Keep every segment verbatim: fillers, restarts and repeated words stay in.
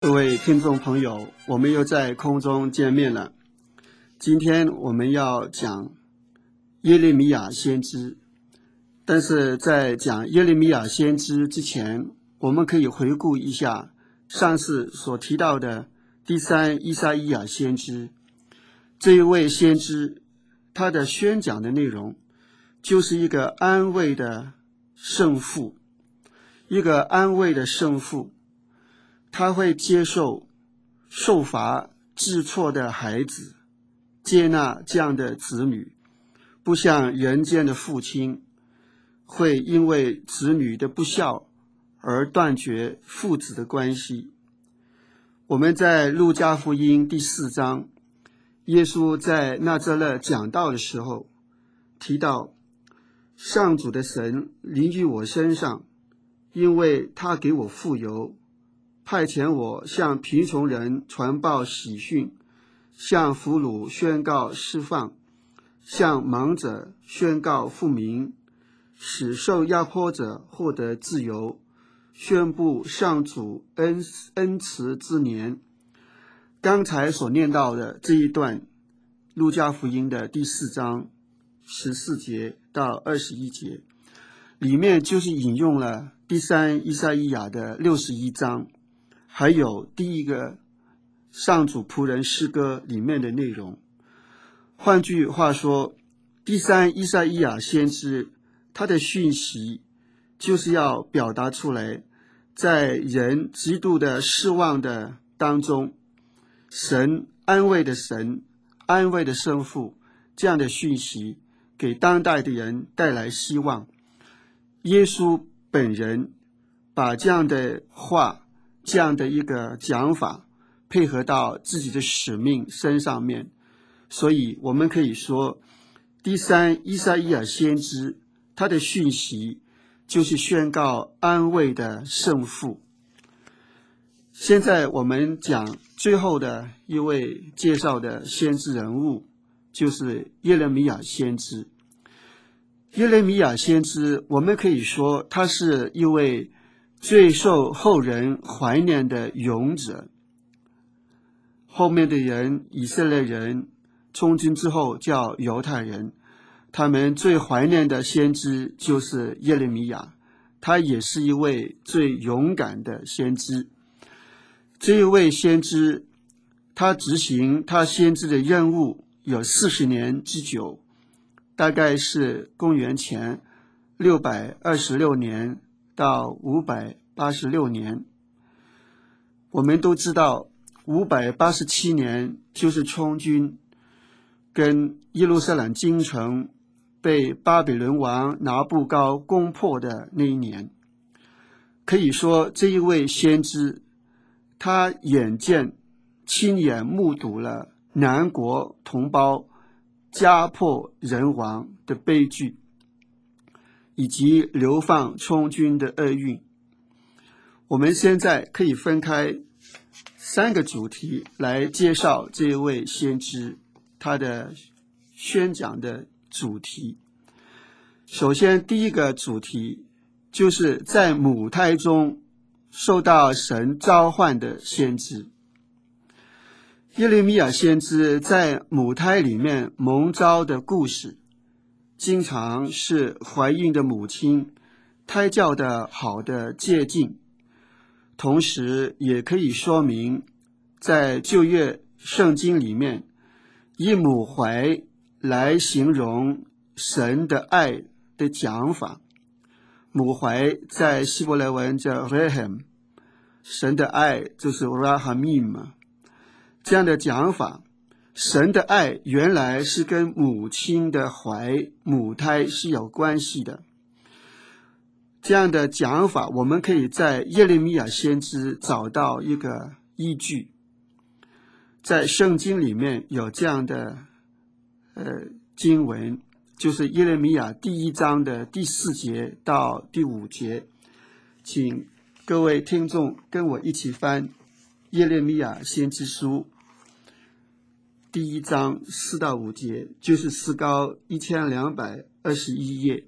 各位听众朋友，我们又在空中见面了。今天我们要讲耶利米亚先知，但是在讲耶利米亚先知之前，我们可以回顾一下上次所提到的第三以赛亚先知。这一位先知，他的宣讲的内容就是一个安慰的圣父，一个安慰的圣父。他会接受受罚治错的孩子，接纳这样的子女，不像人间的父亲会因为子女的不孝而断绝父子的关系。我们在路加福音第四章，耶稣在纳匝勒讲道的时候提到，上主的神临于我身上，因为他给我傅油，派遣我向贫穷人传报喜讯，向俘虏宣告释放，向盲者宣告复明，使受压迫者获得自由，宣布上主恩恩慈之年。刚才所念到的这一段，路加福音的第四章十四节到二十一节，里面就是引用了第三以赛亚的六十一章，还有第一个上主仆人诗歌里面的内容。换句话说，第三以赛亚先知他的讯息就是要表达出来，在人极度的失望的当中，神安慰的神，安慰的圣父，这样的讯息给当代的人带来希望。耶稣本人把这样的话，这样的一个讲法配合到自己的使命身上面，所以我们可以说，第三以赛亚先知他的讯息就是宣告安慰的圣父。现在我们讲最后的一位介绍的先知人物，就是耶利米亚先知。耶利米亚先知，我们可以说他是一位最受后人怀念的勇者。后面的人，以色列人充军之后叫犹太人，他们最怀念的先知就是耶利米亚，他也是一位最勇敢的先知。这一位先知，他执行他先知的任务有四十年之久，大概是公元前六百二十六年到五百八十六年。我们都知道五百八十七年就是充军跟耶路撒冷京城被巴比伦王拿布高攻破的那一年。可以说这一位先知，他眼见亲眼目睹了南国同胞家破人亡的悲剧，以及流放充军的厄运。我们现在可以分开三个主题来介绍这一位先知，他的宣讲的主题。首先，第一个主题就是在母胎中受到神召唤的先知。耶利米亚先知在母胎里面蒙召的故事，经常是怀孕的母亲胎教的好的借鉴，同时也可以说明在旧约圣经里面，以母怀来形容神的爱的讲法。母怀在希伯来文叫 Rehem， 神的爱就是 Rahamim， 这样的讲法，神的爱原来是跟母亲的怀母胎是有关系的。这样的讲法，我们可以在耶利米亚先知找到一个依据，在圣经里面有这样的呃经文，就是耶利米亚第一章的第四节到第五节，请各位听众跟我一起翻耶利米亚先知书第一章四到五节，就是诗高一千两百二十一页。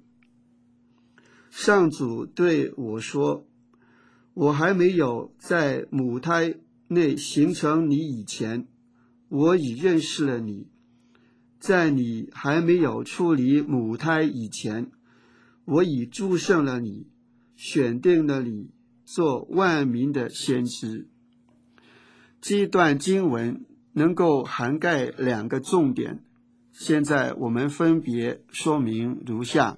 上主对我说，我还没有在母胎内形成你以前，我已认识了你。在你还没有出离母胎以前，我已祝圣了你，选定了你做万民的先知。这一段经文能够涵盖两个重点，现在我们分别说明如下。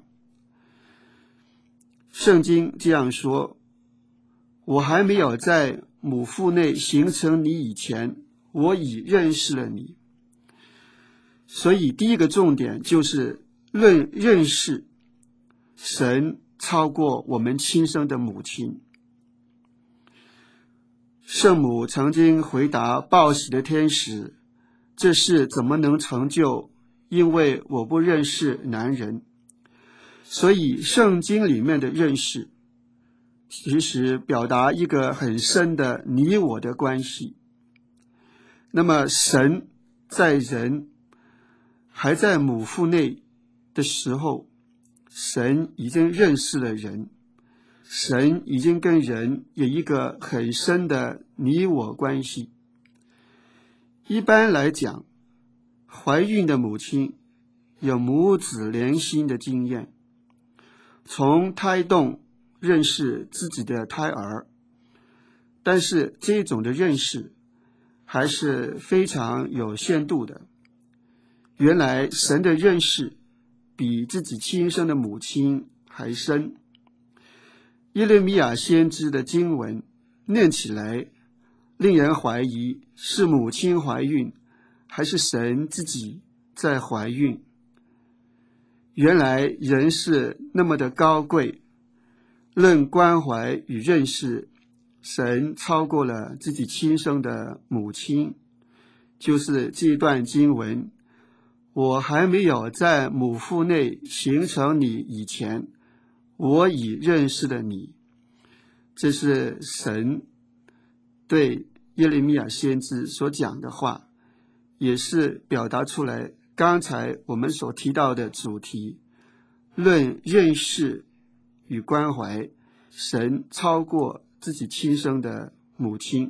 圣经这样说，我还没有在母腹内形成你以前，我已认识了你。所以第一个重点就是论认识，神超过我们亲生的母亲。圣母曾经回答报喜的天使，这事怎么能成就？因为我不认识男人。所以圣经里面的认识其实表达一个很深的你我的关系。那么神在人还在母腹内的时候，神已经认识了人，神已经跟人有一个很深的你我关系。一般来讲，怀孕的母亲有母子连心的经验，从胎动认识自己的胎儿，但是这种的认识还是非常有限度的。原来神的认识比自己亲生的母亲还深。耶利米亚先知的经文念起来，令人怀疑是母亲怀孕，还是神自己在怀孕。原来人是那么的高贵，论关怀与认识，神超过了自己亲生的母亲。就是这一段经文，我还没有在母腹内形成你以前，我已认识了你。这是神对耶利米亚先知所讲的话，也是表达出来刚才我们所提到的主题，论认识与关怀，神超过自己亲生的母亲。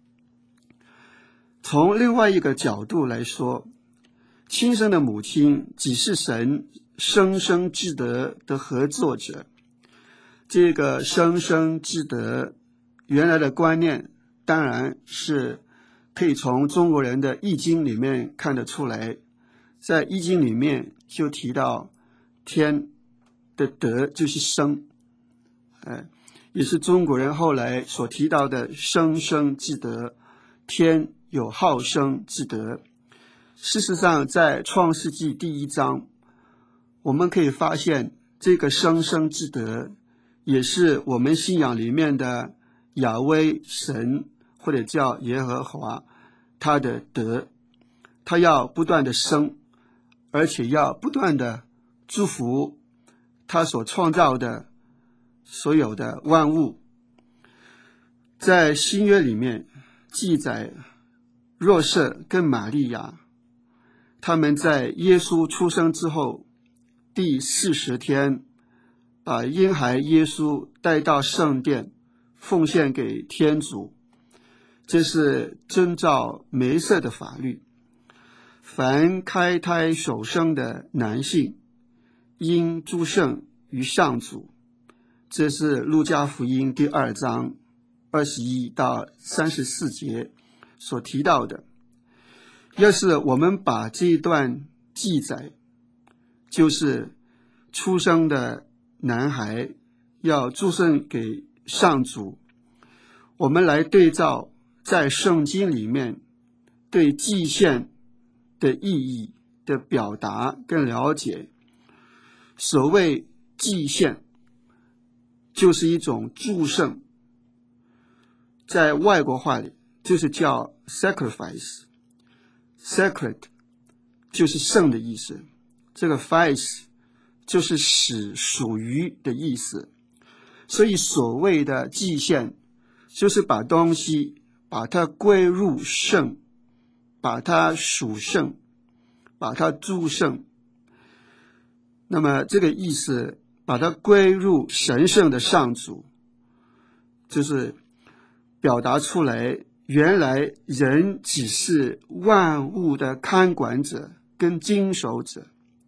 从另外一个角度来说，亲生的母亲只是神生生之德的合作者。这个生生之德原来的观念当然是可以从中国人的易经里面看得出来。在易经里面就提到天的德就是生，呃，也是中国人后来所提到的生生之德，天有好生之德。事实上在创世纪第一章，我们可以发现这个生生之德也是我们信仰里面的亚威神，或者叫耶和华，他的德，他要不断的生，而且要不断的祝福他所创造的所有的万物。在新约里面记载，若瑟跟玛利亚，他们在耶稣出生之后第四十天，把婴孩耶稣带到圣殿，奉献给天主。这是遵照梅瑟的法律，凡开胎首生的男性应祝圣于上主。这是路加福音第二章二十一到三十四节所提到的。要是我们把这一段记载，就是出生的男孩要祝圣给上主，我们来对照在圣经里面对祭献的意义的表达跟了解。所谓祭献就是一种祝圣，在外国话里就是叫 sacrifice， sacred 就是圣的意思，这个 fice 就是使属于的意思。所以所谓的祭献就是把东西把它归入圣，把它属圣，把它祝圣。那么这个意思把它归入神圣的上主，就是表达出来原来人只是万物的看管者跟经手者。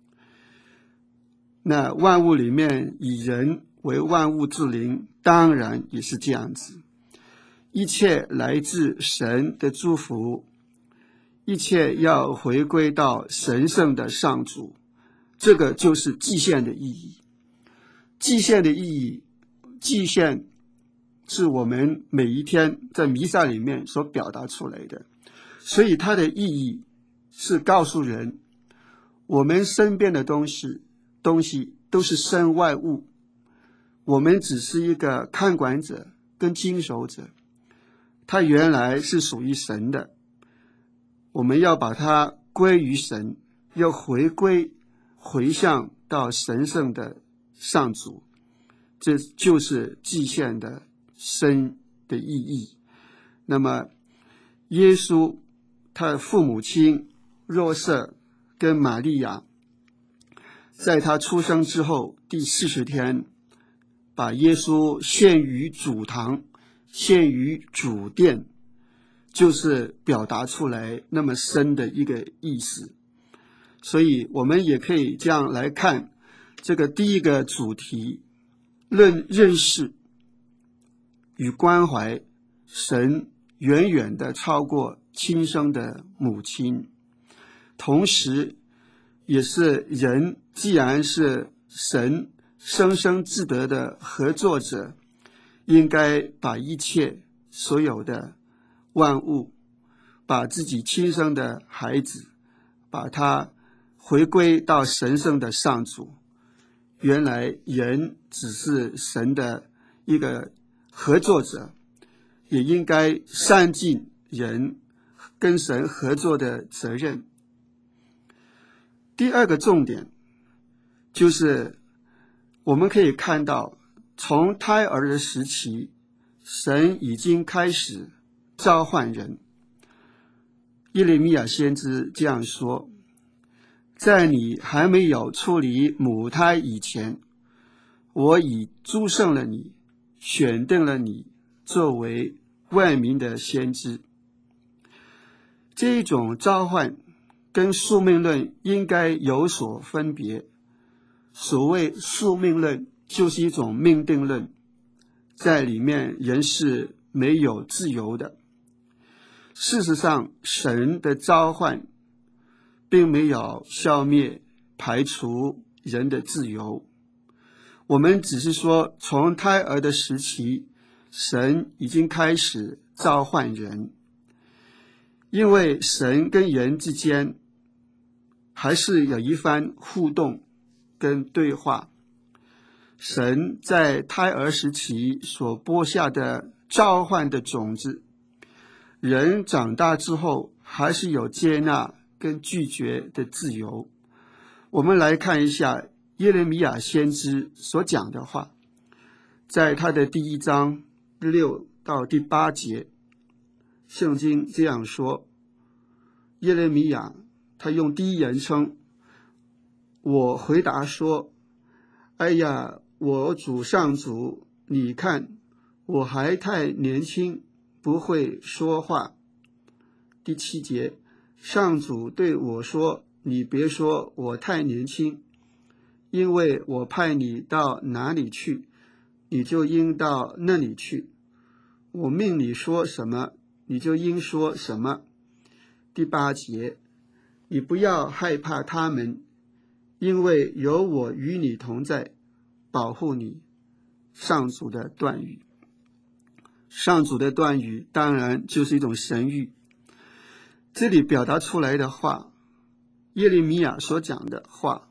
那万物里面以人为万物之灵，当然也是这样子。一切来自神的祝福，一切要回归到神圣的上主，这个就是祭献的意义。祭献的意义，祭献是我们每一天在弥撒里面所表达出来的，所以它的意义是告诉人，我们身边的东西东西都是身外物，我们只是一个看管者跟经手者，它原来是属于神的，我们要把它归于神，要回归回向到神圣的上主，这就是祭献的深的意义。那么耶稣他的父母亲若瑟跟玛利亚，在他出生之后第四十天，把耶稣献于主堂，献于主殿，就是表达出来那么深的一个意思。所以我们也可以这样来看这个第一个主题，论认识与关怀神远远的超过亲生的母亲，同时也是人既然是神生生至德的合作者，应该把一切所有的万物，把自己亲生的孩子，把他回归到神圣的上主。原来人只是神的一个合作者，也应该善尽人跟神合作的责任。第二个重点就是我们可以看到，从胎儿的时期，神已经开始召唤人。耶利米亚先知这样说，在你还没有出离母胎以前，我已祝圣了你，选定了你作为万民的先知。这一种召唤跟宿命论应该有所分别。所谓宿命论就是一种命定论，在里面人是没有自由的。事实上，神的召唤并没有消灭排除人的自由，我们只是说从胎儿的时期，神已经开始召唤人。因为神跟人之间还是有一番互动跟对话，神在胎儿时期所播下的召唤的种子，人长大之后还是有接纳跟拒绝的自由。我们来看一下耶利米亚先知所讲的话，在他的第一章六到第八节，圣经这样说，耶利米亚他用第一人称，我回答说，哎呀，我主上主，你看我还太年轻，不会说话。第七节，上主对我说，你别说我太年轻，因为我派你到哪里去，你就应到那里去，我命你说什么，你就应说什么。第八节，你不要害怕他们，因为有我与你同在，保护你。上主的断语，上主的断语当然就是一种神谕。这里表达出来的话，耶利米亚所讲的话，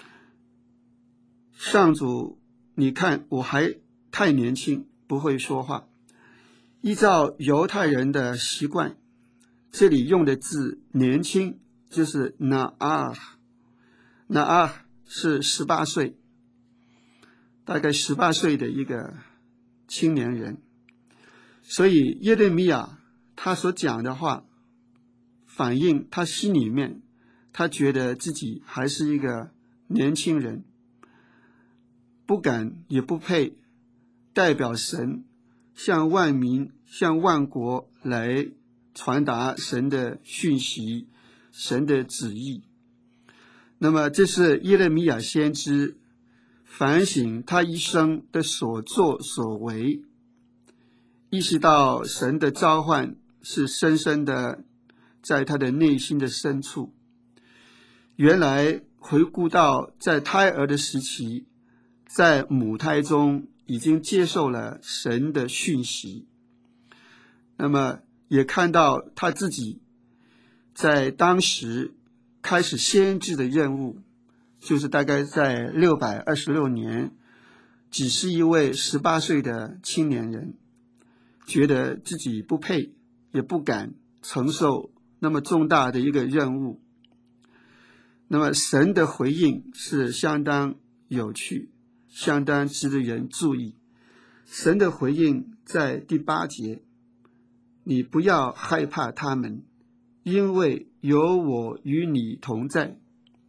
上主，你看我还太年轻，不会说话。依照犹太人的习惯，这里用的字年轻就是那阿，那阿是十八岁，大概十八岁的一个青年人。所以耶利米亚他所讲的话，反映他心里面，他觉得自己还是一个年轻人，不敢也不配代表神向万民向万国来传达神的讯息、神的旨意。那么这是耶利米亚先知反省他一生的所作所为，意识到神的召唤是深深的在他的内心的深处。原来回顾到在胎儿的时期，在母胎中已经接受了神的讯息，那么也看到他自己在当时开始先知的任务，就是大概在六百二十六年，只是一位十八岁的青年人，觉得自己不配，也不敢承受那么重大的一个任务。那么神的回应是相当有趣，相当值得人注意。神的回应在第八节，你不要害怕他们，因为有我与你同在。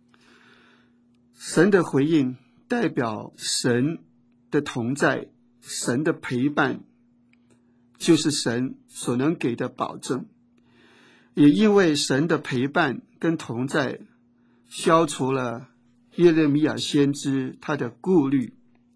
神的回应代表神的同在，神的陪伴，就是神所能给的保证。也因为神的陪伴跟同在，消除了耶利米亚先知他的顾虑，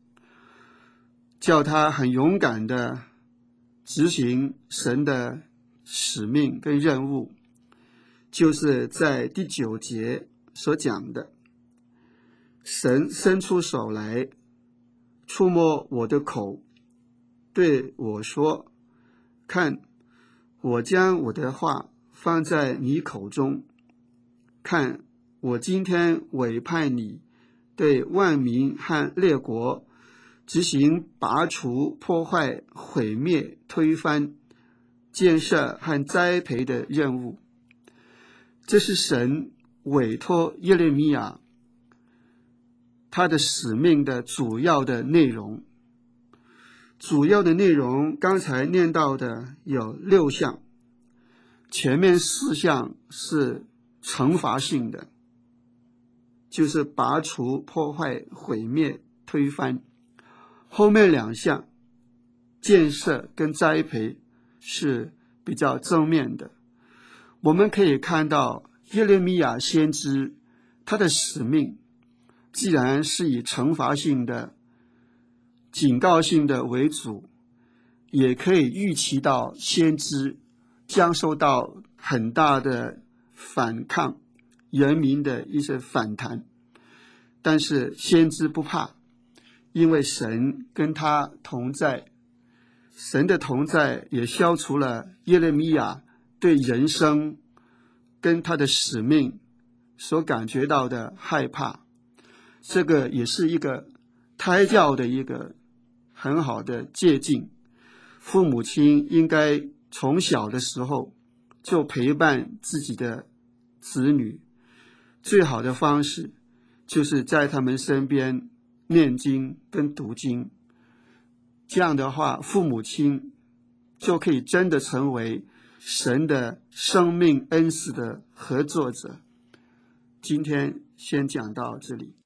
叫他很勇敢的执行神的使命跟任务，就是在第九节所讲的，神伸出手来触摸我的口，对我说，看，我将我的话放在你口中，看，我今天委派你对万民和列国执行拔除、破坏、毁灭、推翻、建设和栽培的任务。这是神委托耶利米亚他的使命的主要的内容。主要的内容刚才念到的有六项，前面四项是惩罚性的，就是拔除、破坏、毁灭、推翻。后面两项建设跟栽培是比较正面的。我们可以看到耶利米亚先知他的使命既然是以惩罚性的、警告性的为主，也可以预期到先知将受到很大的反抗，人民的一些反弹。但是先知不怕，因为神跟他同在，神的同在也消除了耶利米亚对人生跟他的使命所感觉到的害怕。这个也是一个胎教的一个很好的借鉴。父母亲应该从小的时候就陪伴自己的子女，最好的方式就是在他们身边念经跟读经。这样的话，父母亲就可以真的成为神的生命恩赐的合作者。今天先讲到这里。